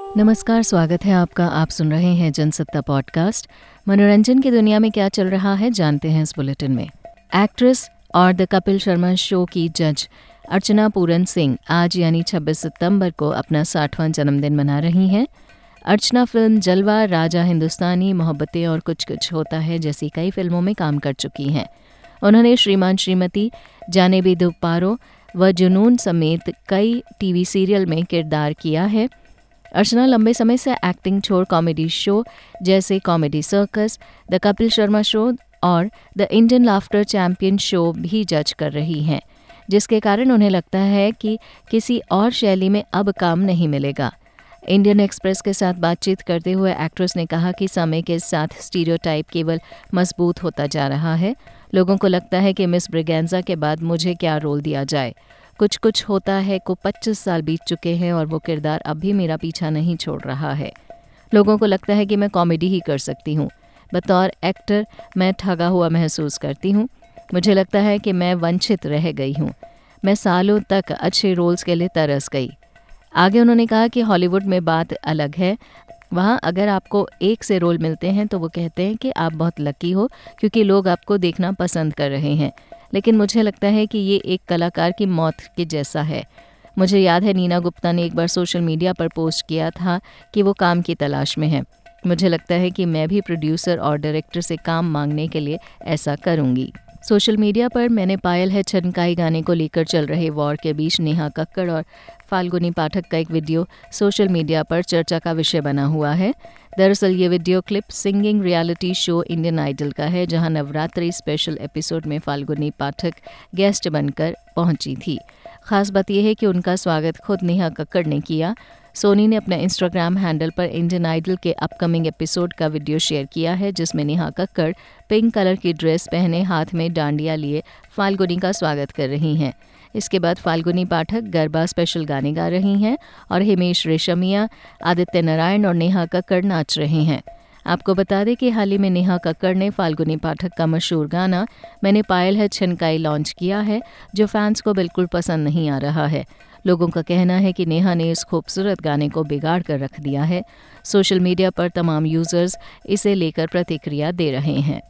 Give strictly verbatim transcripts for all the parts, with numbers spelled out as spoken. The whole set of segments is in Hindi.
नमस्कार, स्वागत है आपका। आप सुन रहे हैं जनसत्ता पॉडकास्ट। मनोरंजन की दुनिया में क्या चल रहा है जानते हैं इस बुलेटिन में। एक्ट्रेस और द कपिल शर्मा शो की जज अर्चना पूरन सिंह आज यानी छब्बीस सितंबर को अपना साठवां जन्मदिन मना रही हैं। अर्चना फिल्म जलवा, राजा हिंदुस्तानी, मोहब्बतें और कुछ कुछ होता है जैसी कई फिल्मों में काम कर चुकी हैं। उन्होंने श्रीमान श्रीमती, जाने भी दो पारो व जुनून समेत कई टीवी सीरियल में किरदार किया है। अर्चना लंबे समय से एक्टिंग छोड़ कॉमेडी शो जैसे comedy circus, the Kapil Sharma show और the Indian laughter champion show भी जज कर रही हैं, जिसके कारण उन्हें लगता है कि किसी और शैली में अब काम नहीं मिलेगा। इंडियन एक्सप्रेस के साथ बातचीत करते हुए एक्ट्रेस ने कहा कि समय के साथ स्टीरियोटाइप केवल मजबूत होता जा रहा है। लोगों को लगता है कि मिस ब्रिगेंजा के बाद मुझे क्या रोल दिया जाए। कुछ कुछ होता है को पच्चीस साल बीत चुके हैं और वो किरदार अब भी मेरा पीछा नहीं छोड़ रहा है। लोगों को लगता है कि मैं कॉमेडी ही कर सकती हूँ। बतौर एक्टर मैं ठगा हुआ महसूस करती हूँ। मुझे लगता है कि मैं वंचित रह गई हूँ। मैं सालों तक अच्छे रोल्स के लिए तरस गई। आगे उन्होंने कहा कि हॉलीवुड में बात अलग है। वहाँ अगर आपको एक से रोल मिलते हैं तो वो कहते हैं कि आप बहुत लकी हो क्योंकि लोग आपको देखना पसंद कर रहे हैं। लेकिन मुझे लगता है कि ये एक कलाकार की मौत के जैसा है। मुझे याद है नीना गुप्ता ने एक बार सोशल मीडिया पर पोस्ट किया था कि वो काम की तलाश में है। मुझे लगता है कि मैं भी प्रोड्यूसर और डायरेक्टर से काम मांगने के लिए ऐसा करूँगी। सोशल मीडिया पर मैंने पायल है छनकाई गाने को लेकर चल रहे वॉर के बीच नेहा कक्कड़ और फाल्गुनी पाठक का एक वीडियो सोशल मीडिया पर चर्चा का विषय बना हुआ है। दरअसल ये video clip singing reality show Indian idol का है, जहां नवरात्रि स्पेशल एपिसोड में फाल्गुनी पाठक गेस्ट बनकर पहुंची थी। खास बात यह है कि उनका स्वागत खुद नेहा कक्कड़ ने किया। सोनी ने अपने इंस्टाग्राम हैंडल पर इंडियन आइडल के अपकमिंग एपिसोड का वीडियो शेयर किया है, जिसमें नेहा कक्कड़ पिंक कलर की ड्रेस पहने हाथ में डांडिया लिए फाल्गुनी का स्वागत कर रही हैं। इसके बाद फाल्गुनी पाठक गरबा स्पेशल गाने गा रही हैं और हिमेश रेशमिया, आदित्य नारायण और नेहा कक्कड़ नाच रहे हैं। आपको बता दें कि हाल ही में नेहा कक्कड़ ने फाल्गुनी पाठक का मशहूर गाना मैंने पायल है छनकाई लॉन्च किया है, जो फैंस को बिल्कुल पसंद नहीं आ रहा है। लोगों का कहना है कि नेहा ने इस खूबसूरत गाने को बिगाड़ कर रख दिया है। सोशल मीडिया पर तमाम यूजर्स इसे लेकर प्रतिक्रिया दे रहे हैं।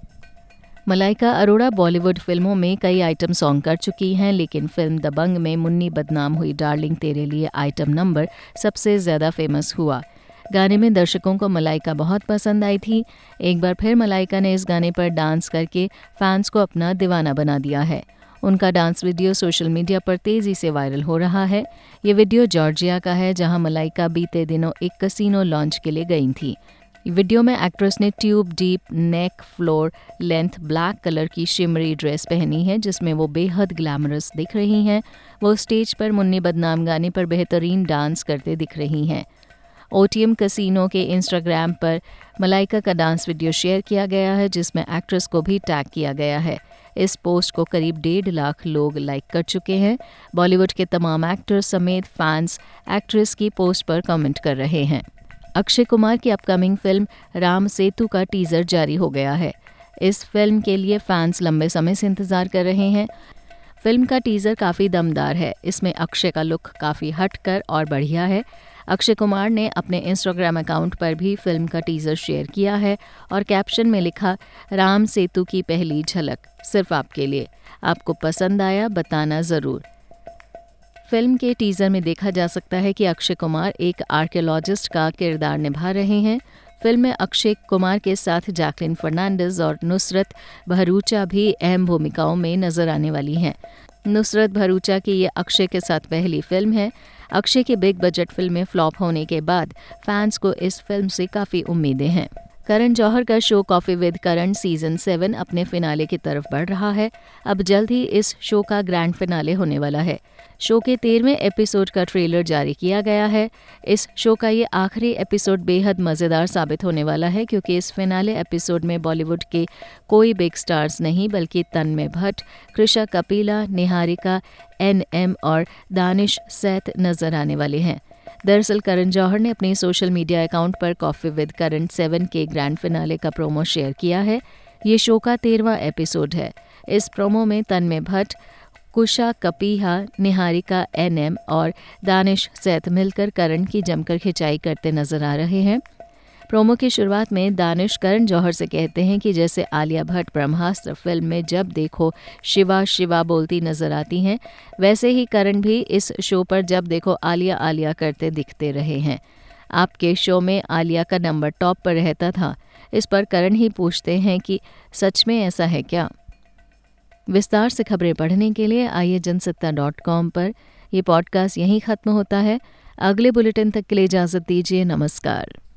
मलाइका अरोड़ा बॉलीवुड फिल्मों में कई आइटम सॉन्ग कर चुकी हैं, लेकिन फिल्म दबंग में मुन्नी बदनाम हुई डार्लिंग तेरे लिए आइटम नंबर सबसे ज़्यादा फेमस हुआ। गाने में दर्शकों को मलाइका बहुत पसंद आई थी। एक बार फिर मलाइका ने इस गाने पर डांस करके फैंस को अपना दीवाना बना दिया है। उनका डांस वीडियो सोशल मीडिया पर तेज़ी से वायरल हो रहा है। ये वीडियो जॉर्जिया का है, जहां मलाइका बीते दिनों एक कसिनो लॉन्च के लिए गई थी। वीडियो में एक्ट्रेस ने tube deep neck floor length black colour की शिमरी ड्रेस पहनी है, जिसमें वो बेहद ग्लैमरस दिख रही हैं। वो स्टेज पर मुन्नी बदनाम गाने पर बेहतरीन डांस करते दिख रही हैं। ओटीएम कसिनो के इंस्टाग्राम पर मलाइका का डांस वीडियो शेयर किया गया है, जिसमें एक्ट्रेस को भी टैग किया गया है। इस पोस्ट को करीब डेढ़ लाख लोग लाइक कर चुके हैं। बॉलीवुड के तमाम एक्टर्स समेत फैंस एक्ट्रेस की पोस्ट पर कमेंट कर रहे हैं। अक्षय कुमार की अपकमिंग फिल्म राम सेतु का टीजर जारी हो गया है। इस फिल्म के लिए फैंस लंबे समय से इंतजार कर रहे हैं। फिल्म का टीजर काफ़ी दमदार है। इसमें अक्षय का लुक काफ़ी हटकर और बढ़िया है। अक्षय कुमार ने अपने इंस्टाग्राम अकाउंट पर भी फिल्म का टीजर शेयर किया है और कैप्शन में लिखा, राम सेतु की पहली झलक सिर्फ आपके लिए, आपको पसंद आया बताना ज़रूर। फिल्म के टीजर में देखा जा सकता है कि अक्षय कुमार एक आर्कियोलॉजिस्ट का किरदार निभा रहे हैं। फिल्म में अक्षय कुमार के साथ जैकलिन फर्नांडिस और नुसरत भरूचा भी अहम भूमिकाओं में नजर आने वाली हैं। नुसरत भरूचा की ये अक्षय के साथ पहली फिल्म है। अक्षय की बिग बजट फिल्में फ्लॉप होने के बाद फैंस को इस फिल्म से काफ़ी उम्मीदें हैं। करण जौहर का show coffee with Karan season seven अपने फिनाले की तरफ बढ़ रहा है। अब जल्द ही इस शो का ग्रैंड फिनाले होने वाला है। शो के तेरहवें एपिसोड का ट्रेलर जारी किया गया है। इस शो का ये आखिरी एपिसोड बेहद मज़ेदार साबित होने वाला है, क्योंकि इस फिनाले एपिसोड में बॉलीवुड के कोई बिग स्टार्स नहीं बल्कि तन्मय भट्ट, कृषा कपिला, निहारिका, एन एम और दानिश सैथ नजर आने वाले हैं। दरअसल करण जौहर ने अपने सोशल मीडिया अकाउंट पर कॉफी विद करण सेवन के ग्रैंड फिनाले का प्रोमो शेयर किया है। ये शो का तेरहवां एपिसोड है। इस प्रोमो में तन्मय भट्ट, कुशा कपीहा, निहारिका एनएम और दानिश सैथ मिलकर करण की जमकर खिंचाई करते नजर आ रहे हैं। प्रोमो की शुरुआत में दानिश करण जौहर से कहते हैं कि जैसे आलिया भट्ट ब्रह्मास्त्र फिल्म में जब देखो शिवा शिवा बोलती नजर आती हैं, वैसे ही करण भी इस शो पर जब देखो आलिया आलिया करते दिखते रहे हैं। आपके शो में आलिया का नंबर टॉप पर रहता था। इस पर करण ही पूछते हैं कि सच में ऐसा है क्या? विस्तार से खबरें पढ़ने के लिए आइए जनसत्ता डॉट कॉम पर। यह पॉडकास्ट यहीं खत्म होता है। अगले बुलेटिन तक के लिए इजाजत दीजिए। नमस्कार।